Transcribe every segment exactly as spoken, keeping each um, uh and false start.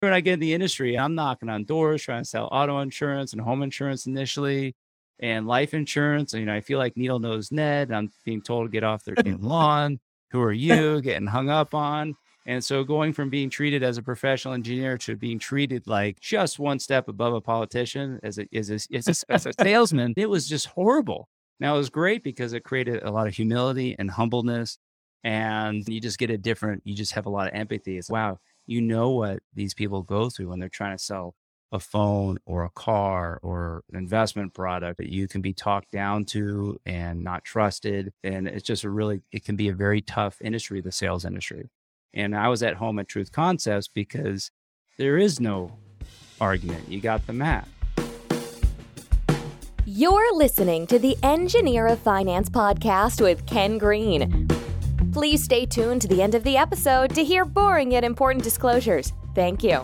when I get in the industry, I'm knocking on doors trying to sell auto insurance and home insurance initially and life insurance. You know, I feel like needle nose Ned. I'm being told to get off their damn lawn. Who are you? Getting hung up on. And so going from being treated as a professional engineer to being treated like just one step above a politician as a, as a, as a, as a salesman, it was just horrible. Now it was great because it created a lot of humility and humbleness, and you just get a different, you just have a lot of empathy. It's wow, you know what these people go through when they're trying to sell a phone or a car or an investment product that you can be talked down to and not trusted. And it's just a really, it can be a very tough industry, the sales industry. And I was at home at Truth Concepts because there is no argument. You got the map. You're listening to the Engineer of Finance podcast with Ken Green. Please stay tuned to the end of the episode to hear boring yet important disclosures. Thank you.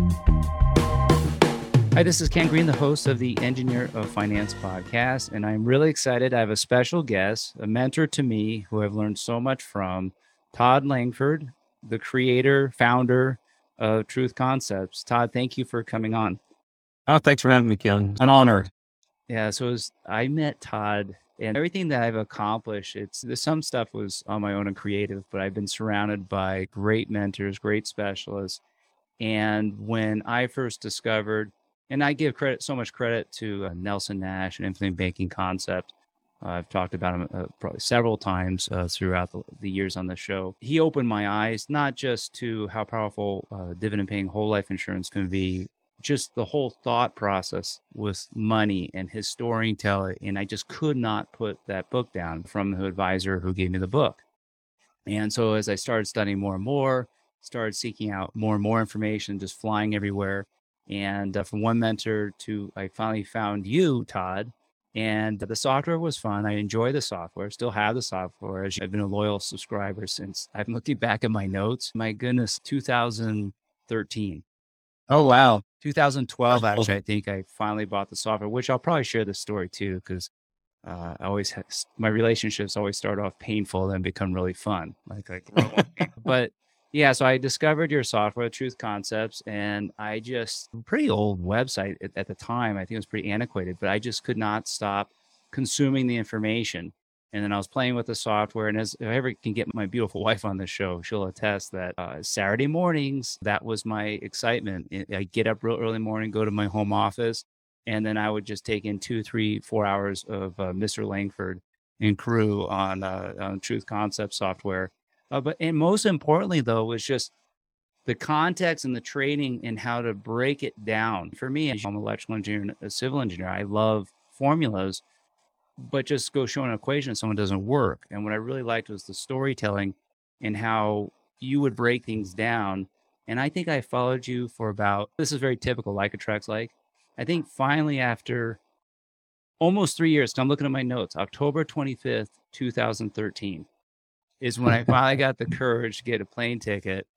Hi, this is Ken Green, the host of the Engineer of Finance podcast, and I'm really excited. I have a special guest, a mentor to me who I've learned so much from, Todd Langford, the creator, founder of Truth Concepts. Todd, thank you for coming on. Oh, thanks for having me, Ken. An honor. Yeah, so it was, I met Todd, and everything that I've accomplished, it's some stuff was on my own and creative, but I've been surrounded by great mentors, great specialists. And when I first discovered, and I give credit, so much credit to uh, Nelson Nash and Infinite Banking Concept. Uh, I've talked about him uh, probably several times uh, throughout the, the years on the show. He opened my eyes, not just to how powerful uh, dividend-paying whole life insurance can be, just the whole thought process with money and his storytelling. And I just could not put that book down from the advisor who gave me the book. And so as I started studying more and more, started seeking out more and more information, just flying everywhere. And uh, from one mentor to, I finally found you, Todd, and the software was fun. I enjoy the software, still have the software. I've been a loyal subscriber since, I'm looking back at my notes, my goodness, two thousand thirteen. Oh, wow. two thousand twelve, actually, I think I finally bought the software, which I'll probably share this story too, because uh, I always have, my relationships always start off painful and become really fun. Like, like but yeah, so I discovered your software, Truth Concepts, and I just, pretty old website at, at the time. I think it was pretty antiquated, but I just could not stop consuming the information. And then I was playing with the software, and as if I ever can get my beautiful wife on the show, she'll attest that uh, Saturday mornings, that was my excitement. I get up real early morning, go to my home office, and then I would just take in two, three, four hours of uh, Mister Langford and crew on, uh, on Truth Concept software. Uh, but and most importantly, though, was just the context and the training and how to break it down. For me, I'm an electrical engineer and a civil engineer. I love formulas, but just go show an equation and someone doesn't work. And what I really liked was the storytelling and how you would break things down. And I think I followed you for about, this is very typical, like attracts like. I think finally after almost three years, so I'm looking at my notes, October twenty-fifth, two thousand thirteen. Is when I finally got the courage to get a plane ticket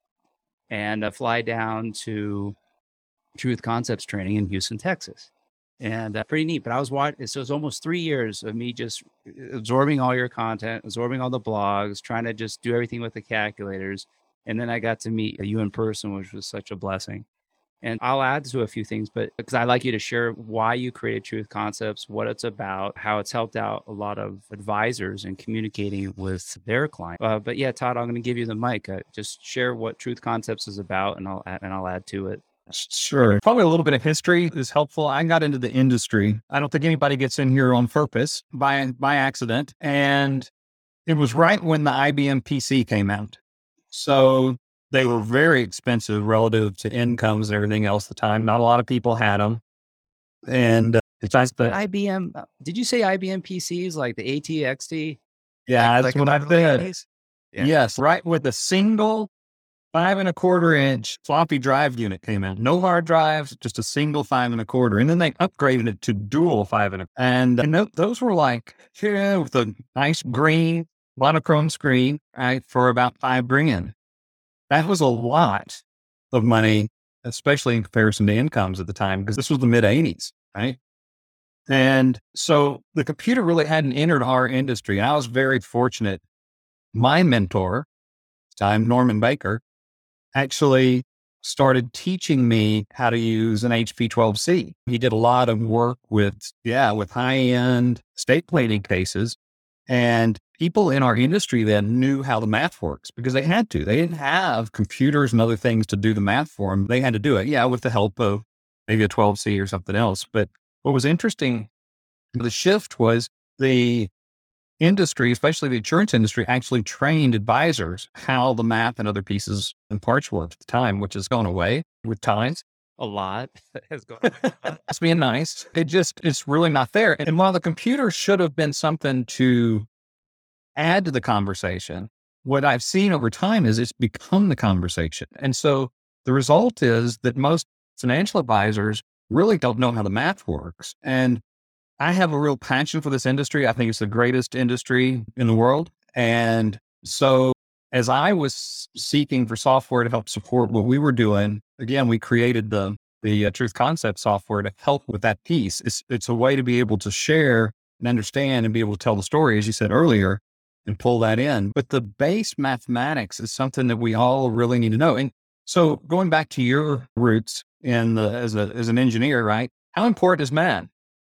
and uh, fly down to Truth Concepts training in Houston, Texas. And uh, pretty neat. But I was watching, so it was almost three years of me just absorbing all your content, absorbing all the blogs, trying to just do everything with the calculators. And then I got to meet you in person, which was such a blessing. And I'll add to a few things, but because I'd like you to share why you created Truth Concepts, what it's about, how it's helped out a lot of advisors in communicating with their clients. Uh, but yeah, Todd, I'm going to give you the mic. Uh, just share what Truth Concepts is about, and I'll add, and I'll add to it. Sure. Probably a little bit of history is helpful. I got into the industry. I don't think anybody gets in here on purpose, by by accident. And it was right when the I B M P C came out. So they were very expensive relative to incomes and everything else at the time. Not a lot of people had them. And uh, it's nice that I B M, did you say I B M P Cs like the A T X T? Yeah, like, that's like what I said. Yeah. Yes, right with a single five and a quarter inch floppy drive unit came in. No hard drives, just a single five and a quarter. And then they upgraded it to dual five and a And, and th- those were like, yeah, with a nice green monochrome screen, right, for about five grand. That was a lot of money, especially in comparison to incomes at the time, because this was the mid eighties, right? And so the computer really hadn't entered our industry. And I was very fortunate. My mentor, time Norman Baker, actually started teaching me how to use an H P twelve C. He did a lot of work with, yeah, with high-end estate planning cases. And people in our industry then knew how the math works because they had to. They didn't have computers and other things to do the math for them. They had to do it, yeah, with the help of maybe a twelve C or something else. But what was interesting, the shift was the industry, especially the insurance industry, actually trained advisors how the math and other pieces and parts worked at the time, which has gone away with time. A lot has gone away. It's being nice. It just, it's really not there. And while the computer should have been something to add to the conversation, what I've seen over time is it's become the conversation. And so the result is that most financial advisors really don't know how the math works. And I have a real passion for this industry. I think it's the greatest industry in the world. And so as I was seeking for software to help support what we were doing, again, we created the the uh, Truth Concept software to help with that piece. It's it's a way to be able to share and understand and be able to tell the story, as you said earlier, and pull that in. But the base mathematics is something that we all really need to know. And so going back to your roots in the, as a as an engineer, right? How important is math?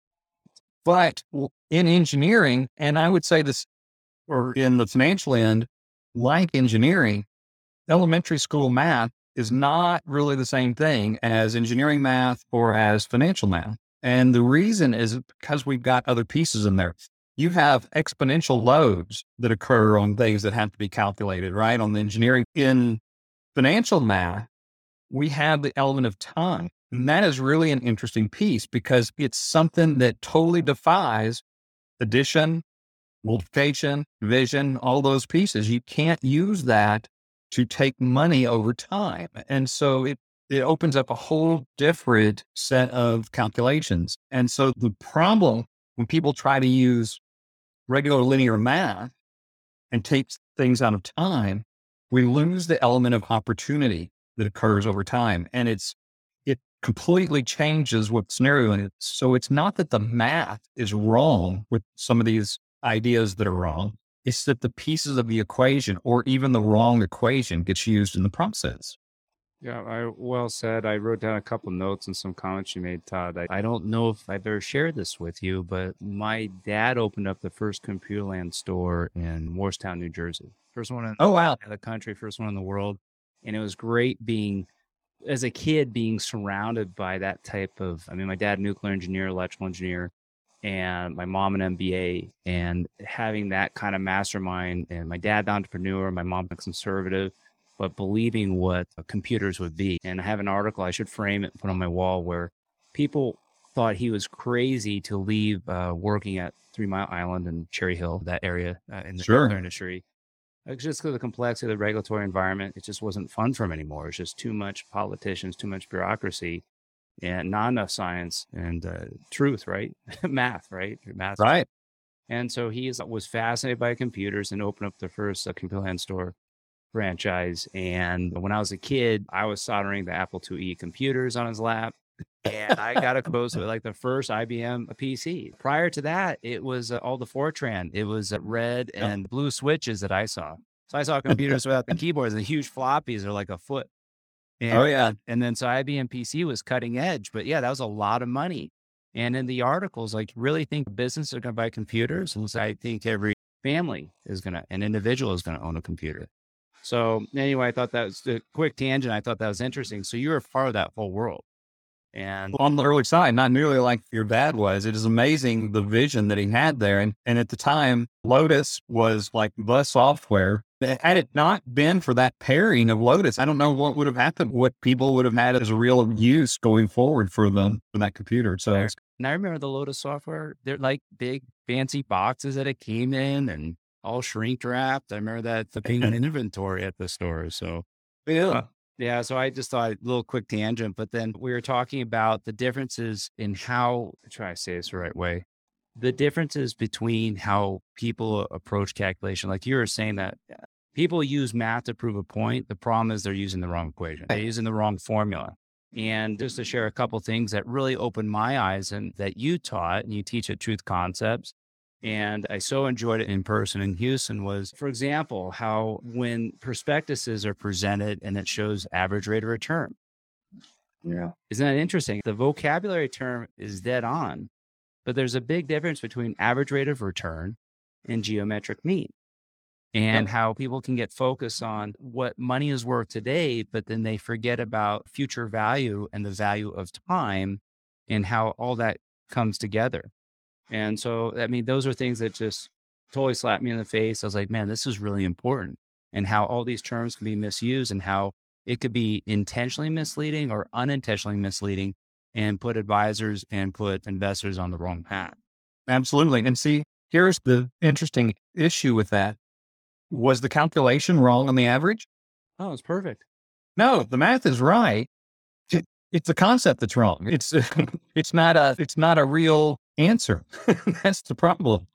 But in engineering, and I would say this, or in the financial end, like engineering, elementary school math is not really the same thing as engineering math or as financial math. And the reason is because we've got other pieces in there. You have exponential loads that occur on things that have to be calculated, right? On the engineering. In financial math, we have the element of time. And that is really an interesting piece because it's something that totally defies addition, multiplication, division, all those pieces. You can't use that to take money over time. And so it, it opens up a whole different set of calculations. And so the problem when people try to use regular linear math and take things out of time, we lose the element of opportunity that occurs over time. And it's, it completely changes what scenario it is. So it's not that the math is wrong with some of these ideas that are wrong. It's that the pieces of the equation or even the wrong equation gets used in the process. Yeah, I well said. I wrote down a couple notes and some comments you made, Todd. I, I don't know if I've ever shared this with you, but my dad opened up the first Computerland store in Morristown, New Jersey. First one in oh, wow. the country, first one in the world. And it was great being, as a kid, being surrounded by that type of, I mean, my dad, nuclear engineer, electrical engineer, and my mom an M B A, and having that kind of mastermind, and my dad, the entrepreneur, my mom, a conservative, but believing what computers would be. And I have an article, I should frame it and put on my wall, where people thought he was crazy to leave uh, working at Three Mile Island and Cherry Hill, that area uh, in the Sure. nuclear industry. It's just because of the complexity of the regulatory environment, it just wasn't fun for him anymore. It's just too much politicians, too much bureaucracy, and not enough science and uh, truth, right? Math, right? Math. Right. And so he is, was fascinated by computers and opened up the first uh, Computerland store franchise. And when I was a kid, I was soldering the Apple two E computers on his lap. And I got exposed to like the first I B M P C. Prior to that, it was uh, all the Fortran. It was uh, red and blue switches that I saw. So I saw computers without the keyboards, and the huge floppies are like a foot. And, Oh, yeah. And then so I B M P C was cutting edge, but yeah, that was a lot of money. And in the articles, like, really think businesses are going to buy computers? And so I think every family is going to, an individual is going to own a computer. So anyway, I thought that was a quick tangent. I thought that was interesting. So you were part of that whole world. And on the early side, not nearly like your dad was. It is amazing the vision that he had there. And, and at the time, Lotus was like the software. Had it not been for that pairing of Lotus, I don't know what would have happened, what people would have had as a real use going forward for them, for that computer. So, and I remember the Lotus software, they're like big fancy boxes that it came in and all shrink wrapped. I remember that the being an inventory at the store. So yeah. Uh, Yeah, so I just thought a little quick tangent, but then we were talking about the differences in how, try to say this the right way, the differences between how people approach calculation. Like you were saying that people use math to prove a point. The problem is they're using the wrong equation. They're using the wrong formula. And just to share a couple things that really opened my eyes and that you taught and you teach at Truth Concepts, and I so enjoyed it in person in Houston, was, for example, how when prospectuses are presented and it shows average rate of return, Yeah. Isn't that interesting? The vocabulary term is dead on, but there's a big difference between average rate of return and geometric mean, and Yep. how people can get focused on what money is worth today, but then they forget about future value and the value of time and how all that comes together. And so, I mean, those are things that just totally slapped me in the face. I was like, man, this is really important, and how all these terms can be misused and how it could be intentionally misleading or unintentionally misleading and put advisors and put investors on the wrong path. Absolutely. And see, here's the interesting issue with that. Was the calculation wrong on the average? Oh, it's perfect. No, the math is right. It, it's the concept that's wrong. It's it's not a it's not a real answer. That's the problem.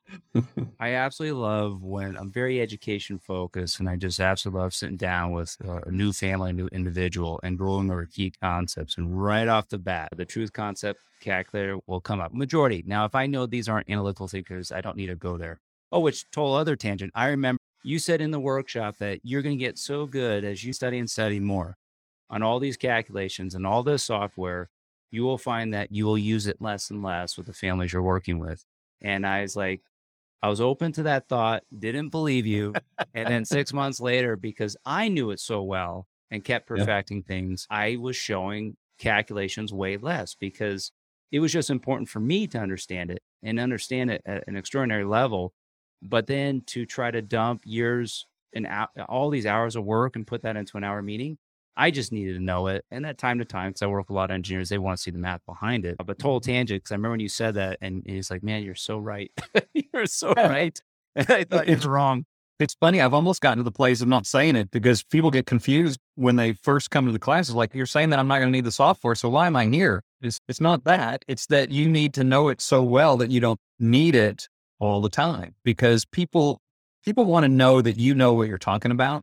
I absolutely love when I'm very education focused, and I just absolutely love sitting down with uh, a new family, a new individual, and going over key concepts. And right off the bat, the truth concept calculator will come up. Majority. Now, if I know these aren't analytical thinkers, I don't need to go there. Oh, which total other tangent. I remember you said in the workshop that you're going to get so good as you study and study more on all these calculations and all this software, you will find that you will use it less and less with the families you're working with. And I was like, I was open to that thought, didn't believe you. And then six months later, because I knew it so well and kept Yeah. perfecting things, I was showing calculations way less because it was just important for me to understand it and understand it at an extraordinary level. But then to try to dump years and hou- all these hours of work and put that into an hour meeting, I just needed to know it. And at time to time, because I work with a lot of engineers, they want to see the math behind it. But total tangent, because I remember when you said that, and he's like, man, you're so right. You're so right. And I thought you It's were wrong. It's funny. I've almost gotten to the place of not saying it because people get confused when they first come to the classes. Like, you're saying that I'm not going to need the software, so why am I here? It's it's not that. It's that you need to know it so well that you don't need it all the time, because people people want to know that you know what you're talking about,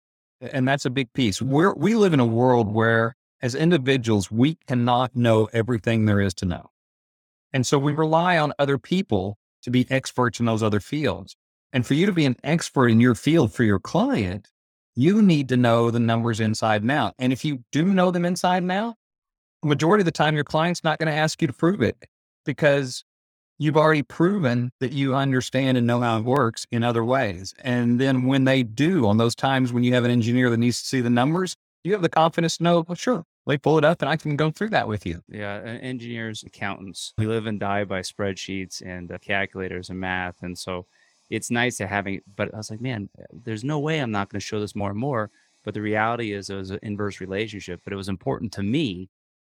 and that's a big piece. We're we live in a world where, as individuals, we cannot know everything there is to know, and so we rely on other people to be experts in those other fields. And for you to be an expert in your field for your client, you need to know the numbers inside and out. And if you do know them inside and out, the majority of the time, your client's not going to ask you to prove it, because you've already proven that you understand and know how it works in other ways. And then when they do, on those times when you have an engineer that needs to see the numbers, you have the confidence to know, well, sure, they pull it up and I can go through that with you. Yeah, uh, engineers, accountants, we live and die by spreadsheets and uh, calculators and math. And so it's nice to having, but I was like, man, there's no way I'm not going to show this more and more. But the reality is it was an inverse relationship, but it was important to me.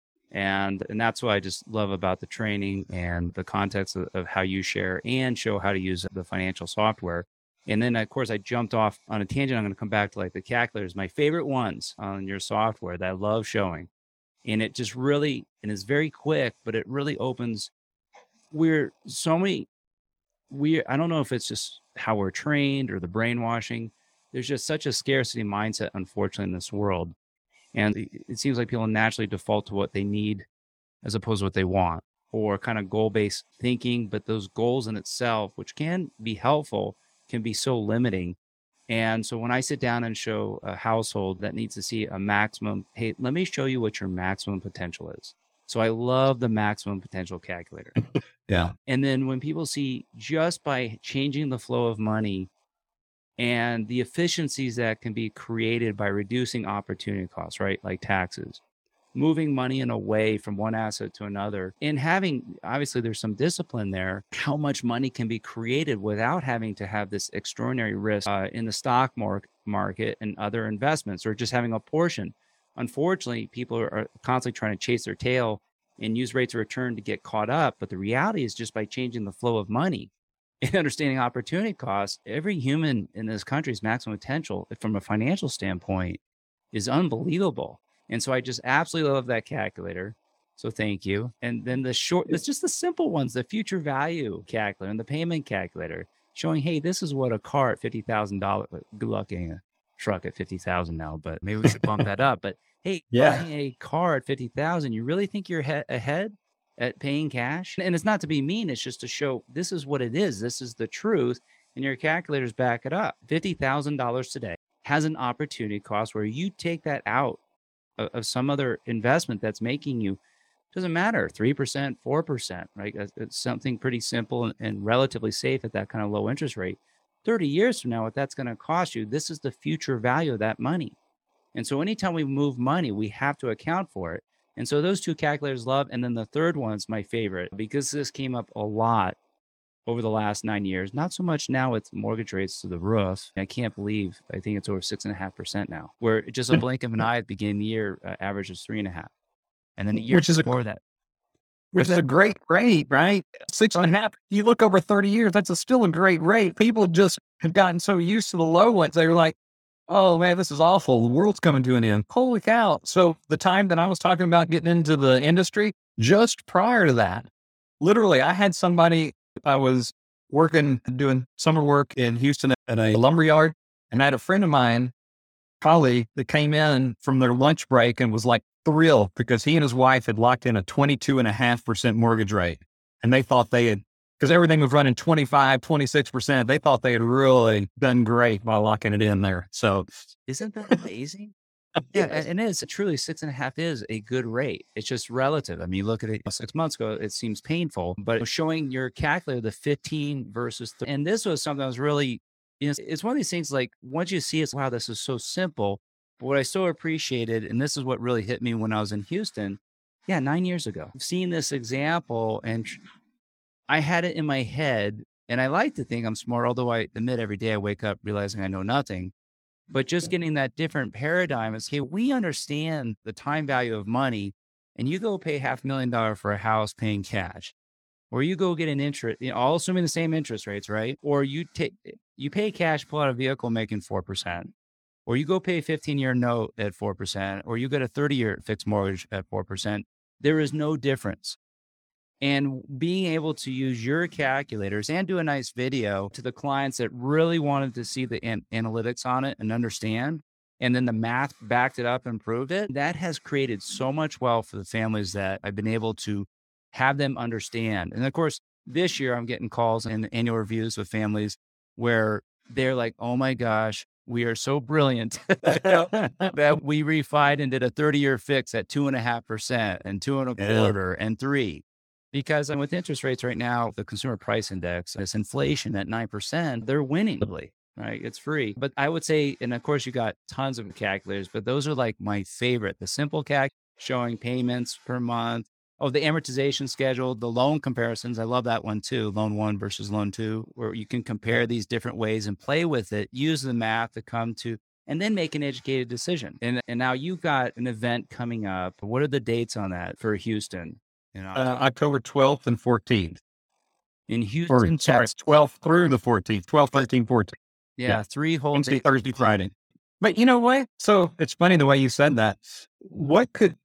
And and that's what I just love about the training and the context of, of how you share and show how to use the financial software. And then, of course, I jumped off on a tangent. I'm going to come back to like the calculators, my favorite ones on your software that I love showing. And it just really, and it's very quick, but it really opens. We're so many, we, I don't know if it's just how we're trained or the brainwashing. There's just such a scarcity mindset, unfortunately, in this world. And it it seems like people naturally default to what they need as opposed to what they want, or kind of goal-based thinking. But those goals in itself, which can be helpful, can be so limiting. And so when I sit down and show a household that needs to see a maximum, hey, let me show you what your maximum potential is. So I love the maximum potential calculator. Yeah. And then when people see just by changing the flow of money and the efficiencies that can be created by reducing opportunity costs, right? Like taxes, moving money in a way from one asset to another, and having, obviously there's some discipline there, how much money can be created without having to have this extraordinary risk uh, in the stock mar- market and other investments, or just having a portion. Unfortunately, people are, are constantly trying to chase their tail and use rates of return to get caught up. But the reality is, just by changing the flow of money and understanding opportunity costs, every human in this country's maximum potential from a financial standpoint is unbelievable. And so I just absolutely love that calculator. So thank you. And then the short, it's just the simple ones, the future value calculator and the payment calculator, showing, hey, this is what a car at fifty thousand dollars, good luck getting a truck at fifty thousand now, but maybe we should bump that up. But hey, Yeah. buying a car at fifty thousand, you really think you're he- ahead at paying cash? And it's not to be mean. It's just to show this is what it is. This is the truth. And your calculators back it up. fifty thousand dollars today has an opportunity cost where you take that out of, of some other investment that's making you, doesn't matter, three percent, four percent, right? It's it's something pretty simple and, and relatively safe at that kind of low interest rate. thirty years from now, what that's going to cost you, this is the future value of that money. And so anytime we move money, we have to account for it. And so those two calculators love. And then the third one's my favorite because this came up a lot over the last nine years. Not so much now with mortgage rates to the roof. I can't believe, I think it's over six and a half percent now, where just a blink of an eye at the beginning of the year, uh, average is three and a half. And then the year which is before a, that. which is a great rate, right? Six and a half. You look over thirty years, that's a, still a great rate. People just have gotten so used to the low ones. They were like, oh man, this is awful. The world's coming to an end. Holy cow. So the time that I was talking about getting into the industry, just prior to that, literally I had somebody, I was working, doing summer work in Houston at a lumber yard. And I had a friend of mine, colleague, that came in from their lunch break and was like thrilled because he and his wife had locked in a twenty-two and a half percent mortgage rate. And they thought they had, because everything was running twenty-five, twenty-six percent. They thought they had really done great by locking it in there. So isn't that amazing? Yeah, yes. and it is truly six and a half is a good rate. It's just relative. I mean, you look at it six months ago, it seems painful, but showing your calculator, the fifteen versus, th- and this was something that was really, you know, it's one of these things like once you see it, wow, this is so simple. But what I so appreciated, and this is what really hit me when I was in Houston, yeah, nine years ago, seeing this example, and I had it in my head, and I like to think I'm smart, although I admit every day I wake up realizing I know nothing. But just getting that different paradigm is, hey, we understand the time value of money, and you go pay half a million dollars for a house paying cash, or you go get an interest, you know, all assuming the same interest rates, right? Or you take, you pay cash, pull out a vehicle making four percent, or you go pay a fifteen year note at four percent, or you get a thirty year fixed mortgage at four percent. There is no difference. And being able to use your calculators and do a nice video to the clients that really wanted to see the an- analytics on it and understand, and then the math backed it up and proved it, that has created so much wealth for the families that I've been able to have them understand. And of course, this year I'm getting calls and annual reviews with families where they're like, oh my gosh, we are so brilliant that we refied and did a thirty year fix at two and a half percent and two and a Yeah. quarter and three. Because with interest rates right now, the consumer price index, this inflation at nine percent, they're winning, right? It's free. But I would say, and of course you got tons of calculators, but those are like my favorite. The simple calc showing payments per month. Oh, the amortization schedule, the loan comparisons. I love that one too. Loan one versus loan two, where you can compare these different ways and play with it, use the math to come to, and then make an educated decision. And, and now you've got an event coming up. What are the dates on that for Houston? You know, Uh, October twelfth and fourteenth. in Or, Houston, sorry, Texas. twelfth through the fourteenth, twelfth, thirteenth, fourteenth. Yeah, yeah. three whole Wednesday, days. Thursday, Friday. But you know what? So it's funny the way you said that. What could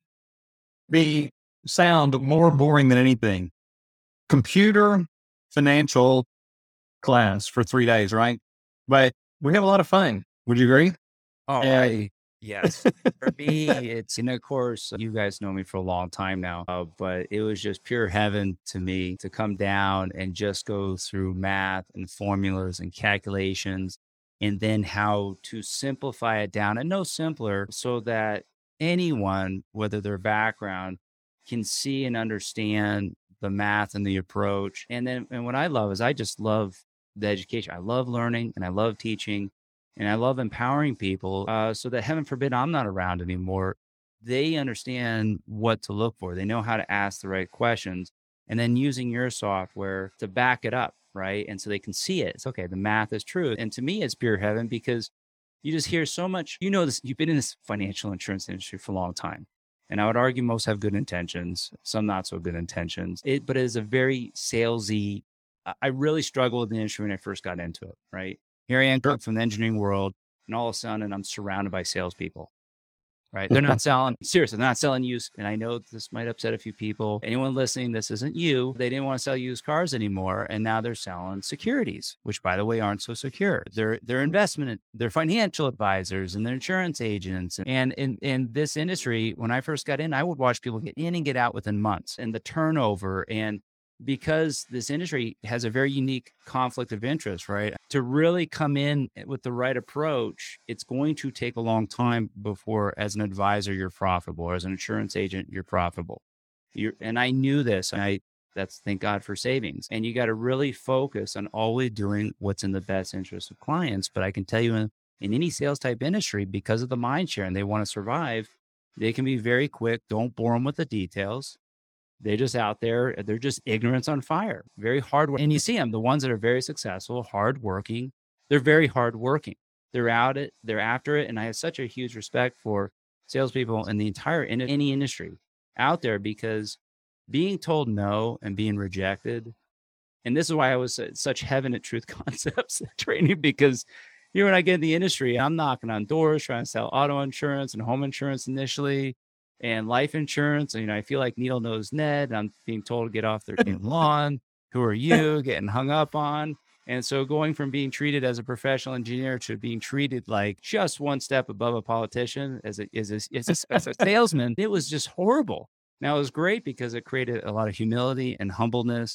be sound more boring than anything? Computer financial class for three days, right? But we have a lot of fun. Would you agree? Oh, Yeah. I, yes. For me, it's, and of course, you guys know me for a long time now, uh, but it was just pure heaven to me to come down and just go through math and formulas and calculations, and then how to simplify it down and no simpler so that anyone, whether their background, can see and understand the math and the approach. And then, and what I love is I just love the education. I love learning and I love teaching. And I love empowering people uh, so that, heaven forbid, I'm not around anymore. They understand what to look for. They know how to ask the right questions, and then using your software to back it up, right? And so they can see it. It's okay. The math is true. And to me, it's pure heaven because you just hear so much. You know this. You've been in this financial insurance industry for a long time. And I would argue most have good intentions, some not so good intentions. It, but it is a very salesy. I really struggled with the industry when I first got into it, right? Here I am from the engineering world, and all of a sudden I'm surrounded by salespeople, right? They're not selling, seriously, they're not selling used. And I know this might upset a few people. Anyone listening, this isn't you. They didn't want to sell used cars anymore. And now they're selling securities, which by the way, aren't so secure. They're, they're investment, they're financial advisors and they're insurance agents. And in, in this industry, when I first got in, I would watch people get in and get out within months, and the turnover and because this industry has a very unique conflict of interest, right? To really come in with the right approach, it's going to take a long time before, as an advisor, you're profitable, or as an insurance agent, you're profitable. You're, and I knew this, and I, that's thank God for savings. And you got to really focus on always doing what's in the best interest of clients. But I can tell you in, in any sales type industry, because of the mind share and they want to survive, they can be very quick. Don't bore them with the details. They're just out there. They're just ignorance on fire, very hard. And you see them, the ones that are very successful, hardworking, they're very hardworking. They're out it, they're after it. And I have such a huge respect for salespeople in the entire, in any industry out there, because being told no and being rejected. And this is why I was at such heaven at Truth Concepts training, because here when I get in the industry, I'm knocking on doors, trying to sell auto insurance and home insurance initially, and life insurance. And, you know, I feel like needle nose Ned. I'm being told to get off their damn lawn. Who are you? Getting hung up on. And so going from being treated as a professional engineer to being treated like just one step above a politician as a, as a, as a, as a salesman, it was just horrible. Now, it was great because it created a lot of humility and humbleness,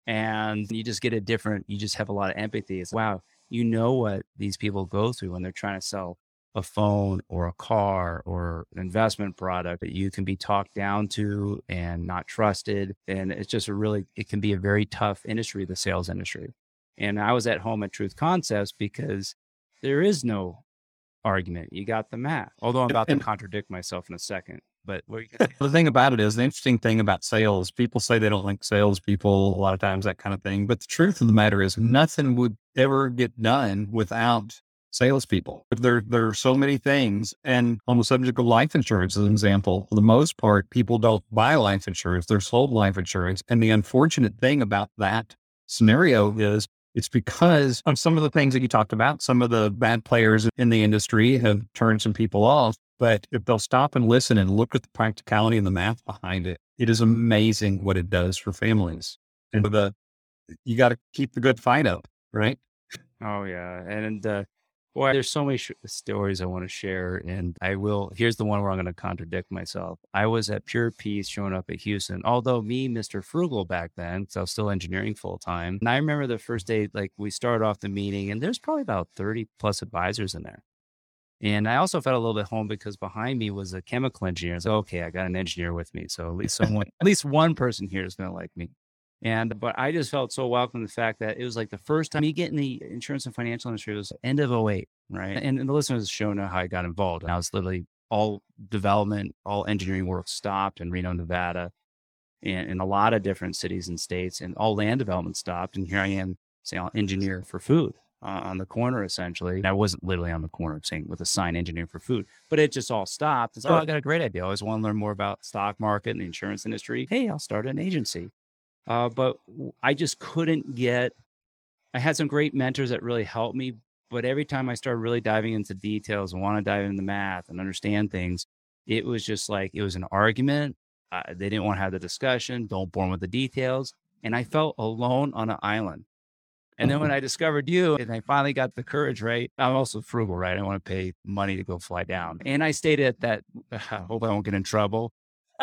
and you just get a different, you just have a lot of empathy. It's, wow, you know what these people go through when they're trying to sell a phone or a car or an investment product that you can be talked down to and not trusted. And it's just a really, it can be a very tough industry, the sales industry. And I was at home at Truth Concepts because there is no argument. You got the math, although I'm about to contradict myself in a second. But what are you gonna say? The thing about it is, the interesting thing about sales, people say they don't like salespeople a lot of times, that kind of thing. But the truth of the matter is, nothing would ever get done without salespeople. There, there are so many things. And on the subject of life insurance, as an example, for the most part, people don't buy life insurance. They're sold life insurance. And the unfortunate thing about that scenario is, it's because of some of the things that you talked about. Some of the bad players in the industry have turned some people off. But if they'll stop and listen and look at the practicality and the math behind it, it is amazing what it does for families. And the, you got to keep the good fight up, right? Oh yeah. And, uh, boy, there's so many sh- stories I want to share, and I will. Here's the one where I'm going to contradict myself. I was at Pure Peace showing up at Houston, although me, Mister Frugal back then, because I was still engineering full time. And I remember the first day, like we started off the meeting, and there's probably about thirty plus advisors in there. And I also felt a little bit home because behind me was a chemical engineer. So, okay, I got an engineer with me. So at least someone, at least one person here is going to like me. And, but I just felt so welcome, the fact that it was like the first time me getting the insurance and financial industry was end of oh eight, right? And, and the listeners show know how I got involved. And I was literally all development, all engineering work stopped in Reno, Nevada, and in a lot of different cities and states, and all land development stopped. And here I am saying, I'll engineer for food uh, on the corner, essentially. And I wasn't literally on the corner saying with a sign engineer for food, but it just all stopped. And so, oh, I got a great idea. I always want to learn more about stock market and the insurance industry. Hey, I'll start an agency. Uh, but I just couldn't get, I had some great mentors that really helped me. But every time I started really diving into details and want to dive into the math and understand things, it was just like, it was an argument. Uh, they didn't want to have the discussion. Don't bore them with the details. And I felt alone on an island. And then when I discovered you and I finally got the courage, right? I'm also frugal, right? I don't want to pay money to go fly down. And I stayed at that, I hope I won't get in trouble.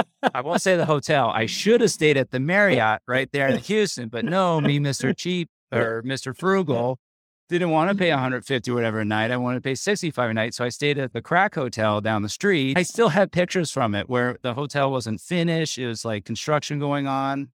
I won't say the hotel. I should have stayed at the Marriott right there in Houston, but no, me, Mister Cheap or Mister Frugal, didn't want to pay one hundred fifty or whatever a night. I wanted to pay sixty-five a night. So I stayed at the Crack Hotel down the street. I still have pictures from it where the hotel wasn't finished. It was like construction going on.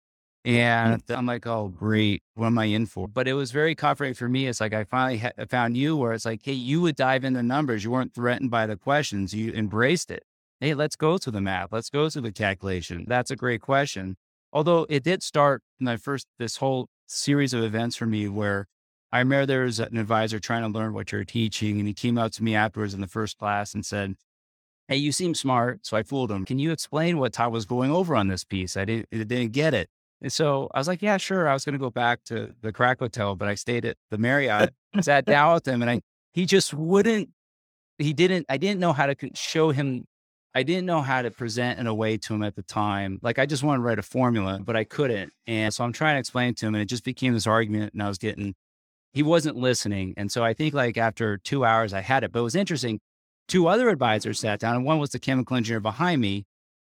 And I'm like, oh, great. What am I in for? But it was very comforting for me. It's like, I finally ha- found you where it's like, hey, you would dive into numbers. You weren't threatened by the questions. You embraced it. Hey, let's go to the math. Let's go to the calculation. That's a great question. Although it did start in my first, this whole series of events for me where I remember there was an advisor trying to learn what you're teaching. And he came out to me afterwards in the first class and said, hey, you seem smart. So I fooled him. Can you explain what Todd was going over on this piece? I didn't, I didn't get it. And so I was like, yeah, sure. I was going to go back to the Crack Hotel, but I stayed at the Marriott, sat down with him, and I, he just wouldn't, he didn't, I didn't know how to show him. I didn't know how to present in a way to him at the time. Like I just wanted to write a formula, but I couldn't. And so I'm trying to explain to him, and it just became this argument, and I was getting, he wasn't listening. And so I think like after two hours I had it, but it was interesting. Two other advisors sat down, and one was the chemical engineer behind me.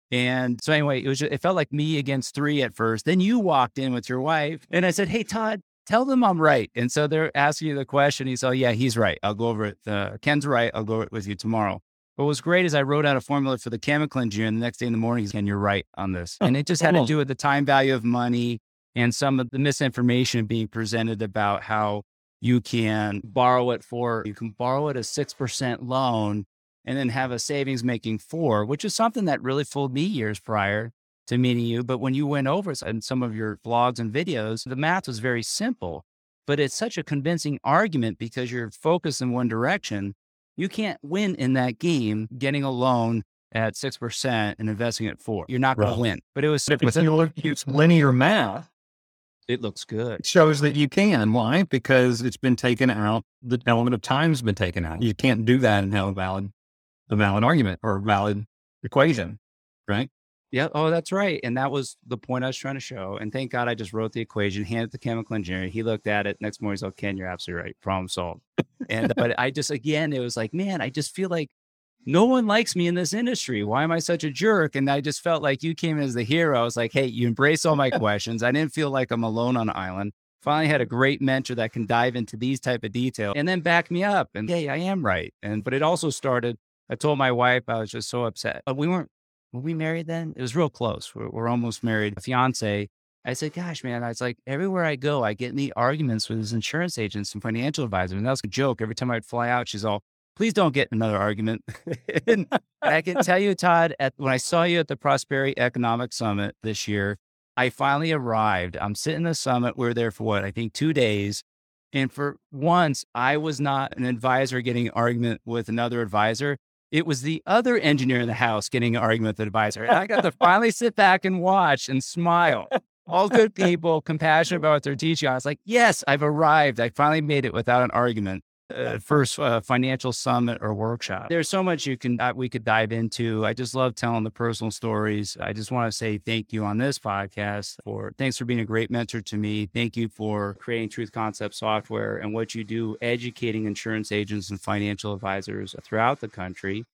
And so anyway, it was just, it felt like me against three at first. Then you walked in with your wife and I said, hey, Todd, tell them I'm right. And so they're asking you the question. He said, oh, yeah, he's right. I'll go over it. Uh, Ken's right. I'll go over it with you tomorrow. What was great is I wrote out a formula for the chemical engineer, and the next day in the morning, he's Ken, you're right on this. And it just had to do with the time value of money and some of the misinformation being presented about how you can borrow it for, you can borrow it a six percent loan and then have a savings making four, which is something that really fooled me years prior to meeting you. But when you went over it in some of your vlogs and videos, the math was very simple, but it's such a convincing argument because you're focused in one direction. You can't win in that game getting a loan at six percent and investing at four. You're not going Right. to win. But it was, But if you look, use linear math, it looks good. it shows that you can. Why? Because it's been taken out. The element of time's been taken out. You can't do that and have a valid, a valid argument or a valid equation, right? Yeah. Oh, that's right. And that was the point I was trying to show. And thank God I just wrote the equation, handed it to the chemical engineer. He looked at it next morning. He's like, Ken, you're absolutely right. Problem solved. And, but I just, again, it was like, man, I just feel like no one likes me in this industry. Why am I such a jerk? And I just felt like you came as the hero. I was like, hey, you embrace all my questions. I didn't feel like I'm alone on an island. Finally had a great mentor that can dive into these type of detail and then back me up. And hey, I am right. And, but it also started, I told my wife, I was just so upset. But we weren't, were we married then? It was real close. We're, we're almost married. A fiance. I said, gosh, man, I was like, everywhere I go, I get in the arguments with his insurance agents and financial advisors. And that was a joke. Every time I'd fly out, she's all, please don't get another argument. And I can tell you, Todd, at, when I saw you at the Prosperity Economic Summit this year, I finally arrived. I'm sitting in the summit. We were there for what, I think two days. And for once, I was not an advisor getting an argument with another advisor. It was the other engineer in the house getting an argument with the advisor. And I got to finally sit back and watch and smile. All good people, compassionate about what they're teaching. I was like, yes, I've arrived. I finally made it without an argument. Uh, first uh, financial summit or workshop. There's so much you can, uh, we could dive into. I just love telling the personal stories. I just want to say thank you on this podcast for, thanks for being a great mentor to me. Thank you for creating Truth Concept software and what you do, educating insurance agents and financial advisors throughout the country.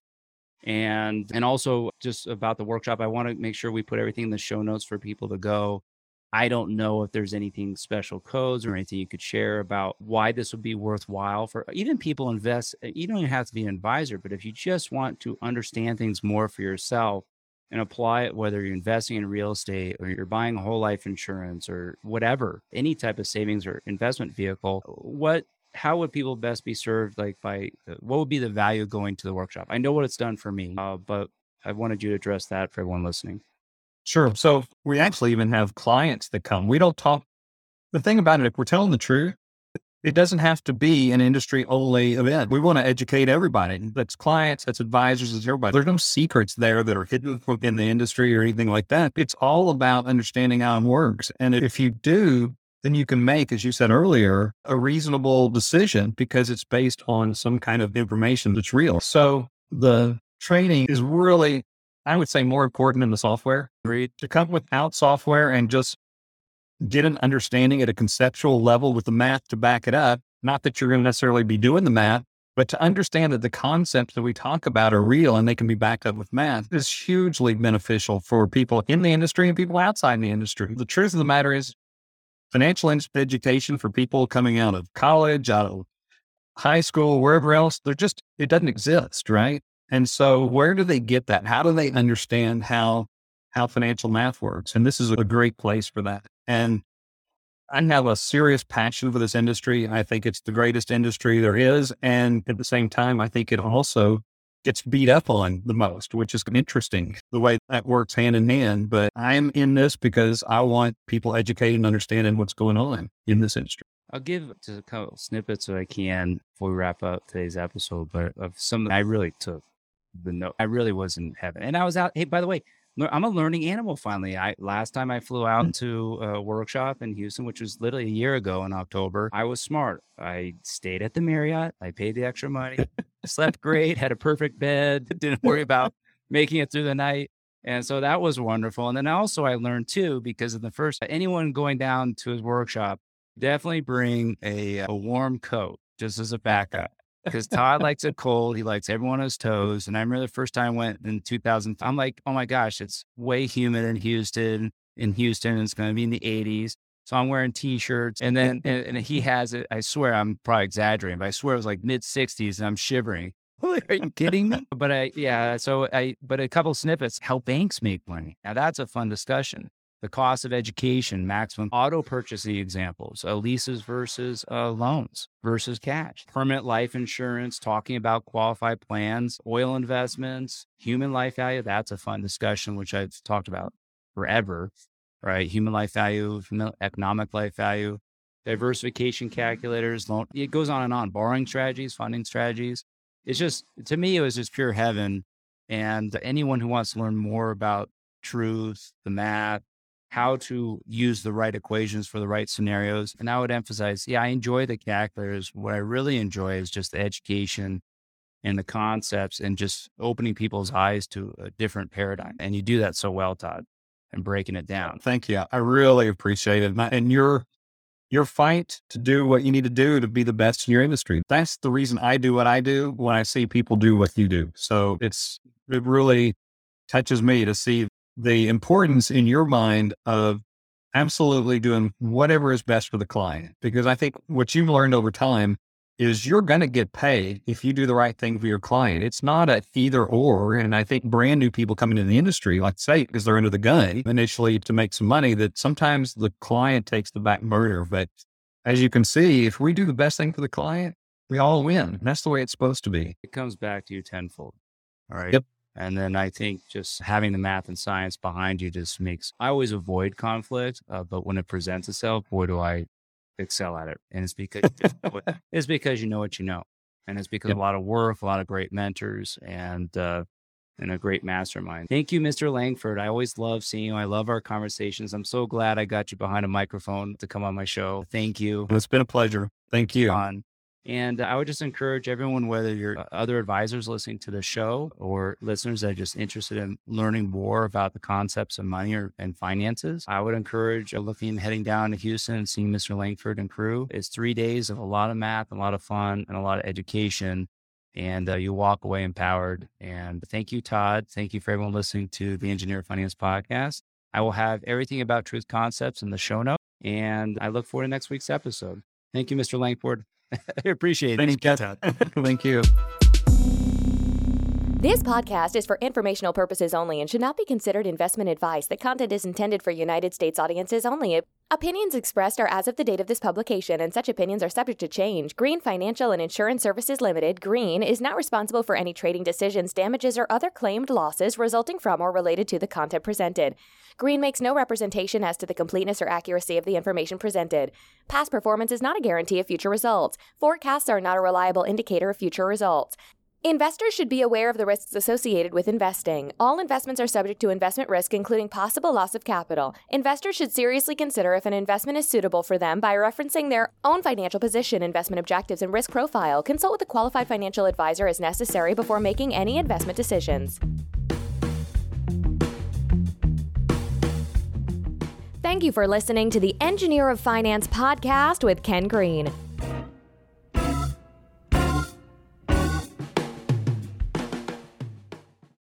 And, and also just about the workshop, I want to make sure we put everything in the show notes for people to go. I don't know if there's anything special codes or anything you could share about why this would be worthwhile for even people invest. You don't even have to be an advisor, but if you just want to understand things more for yourself and apply it, whether you're investing in real estate or you're buying a whole life insurance or whatever, any type of savings or investment vehicle, what, how would people best be served? Like by, what would be the value of going to the workshop? I know what it's done for me, uh, but I wanted you to address that for everyone listening. Sure. So we actually even have clients that come. We don't talk. The thing about it, if we're telling the truth, it doesn't have to be an industry only event. We want to educate everybody. That's clients, that's advisors, that's everybody. There's no secrets there that are hidden within the industry or anything like that. It's all about understanding how it works. And if you do, then you can make, as you said earlier, a reasonable decision because it's based on some kind of information that's real. So the training is really, I would say, more important than the software. To come without software and just get an understanding at a conceptual level with the math to back it up. Not that you're going to necessarily be doing the math, but to understand that the concepts that we talk about are real and they can be backed up with math is hugely beneficial for people in the industry and people outside the industry. The truth of the matter is financial education for people coming out of college, out of high school, wherever else, they're just, it doesn't exist, right? And so where do they get that? How do they understand how, how financial math works? And this is a great place for that. And I have a serious passion for this industry. I think it's the greatest industry there is. And at the same time, I think it also gets beat up on the most, which is interesting the way that works hand in hand. But I'm in this because I want people educated and understanding what's going on in this industry. I'll give just a couple snippets so I can before we wrap up today's episode, but of some I really took the note. I really was in heaven. And I was out. Hey, by the way, I'm a learning animal finally. I last time I flew out to a workshop in Houston, which was literally a year ago in October. I was smart. I stayed at the Marriott. I paid the extra money, slept great, had a perfect bed, didn't worry about making it through the night. And so that was wonderful. And then also I learned too, because in the first, anyone going down to his workshop, definitely bring a, a warm coat just as a backup. because Todd likes it cold. He likes everyone on his toes. And I remember the first time I went in two thousand, I'm like, oh my gosh, it's way humid in Houston. In Houston, it's going to be in the eighties. So I'm wearing t-shirts, and then and, and he has it. I swear I'm probably exaggerating, but I swear it was like mid sixties, and I'm shivering. Are you kidding me? But I, yeah. So I, but a couple snippets. How banks make money. Now that's a fun discussion. The cost of education, maximum auto purchasing examples, uh, leases versus uh, loans versus cash, permanent life insurance, talking about qualified plans, oil investments, human life value. That's a fun discussion, which I've talked about forever, right? Human life value, economic life value, diversification calculators, loan. It goes on and on. Borrowing strategies, funding strategies. It's just, to me, it was just pure heaven. And anyone who wants to learn more about truth, the math, how to use the right equations for the right scenarios. And I would emphasize, yeah, I enjoy the calculators. What I really enjoy is just the education and the concepts and just opening people's eyes to a different paradigm. And you do that so well, Todd, and breaking it down. Thank you. I really appreciate it. And your, your fight to do what you need to do to be the best in your industry. That's the reason I do what I do when I see people do what you do. So it's, it really touches me to see the importance in your mind of absolutely doing whatever is best for the client. Because I think what you've learned over time is you're going to get paid if you do the right thing for your client. It's not an either or. And I think brand new people coming into the industry, like say, because they're under the gun initially to make some money, that sometimes the client takes the back burner. But as you can see, if we do the best thing for the client, we all win. And that's the way it's supposed to be. It comes back to you tenfold. All right. Yep. And then I think just having the math and science behind you just makes, I always avoid conflict, uh, but when it presents itself, boy, do I excel at it. And it's because, it's because you know what you know. And it's because Yep. of a lot of work, a lot of great mentors, and, uh, and a great mastermind. Thank you, Mister Langford. I always love seeing you. I love our conversations. I'm so glad I got you behind a microphone to come on my show. Thank you. It's been a pleasure. Thank you. On. And I would just encourage everyone, whether you're other advisors listening to the show or listeners that are just interested in learning more about the concepts of money or, and finances, I would encourage looking, heading down to Houston and seeing Mister Langford and crew. It's three days of a lot of math, a lot of fun, and a lot of education. And uh, you walk away empowered. And thank you, Todd. Thank you for everyone listening to the Engineer Finance Podcast. I will have everything about Truth Concepts in the show notes. And I look forward to next week's episode. Thank you, Mister Langford. I appreciate it. Thank you. Thank you. This podcast is for informational purposes only and should not be considered investment advice. The content is intended for United States audiences only. Opinions expressed are as of the date of this publication, and such opinions are subject to change. Green Financial and Insurance Services Limited, Green, is not responsible for any trading decisions, damages, or other claimed losses resulting from or related to the content presented. Green makes no representation as to the completeness or accuracy of the information presented. Past performance is not a guarantee of future results. Forecasts are not a reliable indicator of future results. Investors should be aware of the risks associated with investing. All investments are subject to investment risk, including possible loss of capital. Investors should seriously consider if an investment is suitable for them by referencing their own financial position, investment objectives, and risk profile. Consult with a qualified financial advisor as necessary before making any investment decisions. Thank you for listening to the Engineer of Finance podcast with Ken Green.